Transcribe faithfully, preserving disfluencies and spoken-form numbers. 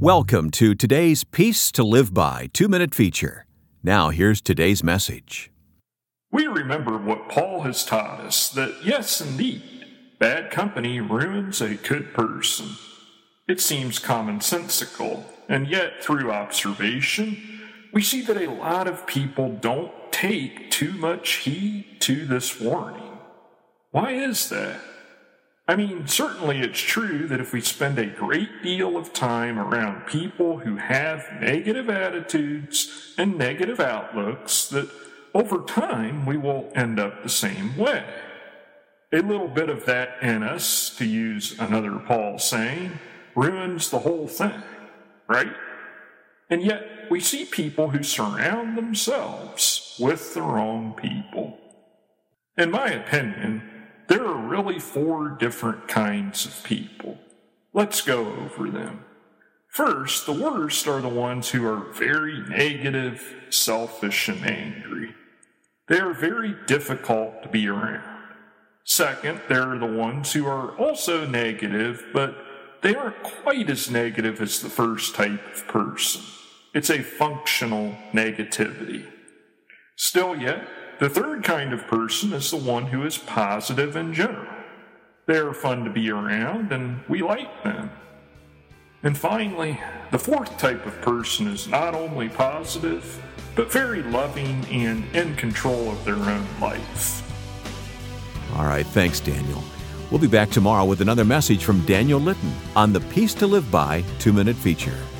Welcome to today's Peace to Live By two-minute feature. Now here's today's message. We remember what Paul has taught us, that yes, indeed, bad company ruins a good person. It seems commonsensical, and yet through observation, we see that a lot of people don't take too much heed to this warning. Why is that? I mean, certainly it's true that if we spend a great deal of time around people who have negative attitudes and negative outlooks, that over time we will end up the same way. A little bit of that in us, to use another Paul saying, ruins the whole thing, right? And yet we see people who surround themselves with the wrong people. In my opinion, there are really four different kinds of people. Let's go over them. First, the worst are the ones who are very negative, selfish, and angry. They are very difficult to be around. Second, there are the ones who are also negative, but they aren't quite as negative as the first type of person. It's a functional negativity. Still yet, the third kind of person is the one who is positive in general. They are fun to be around, and we like them. And finally, the fourth type of person is not only positive, but very loving and in control of their own life. All right, thanks, Daniel. We'll be back tomorrow with another message from Daniel Litton on the Peace to Live By two-minute feature.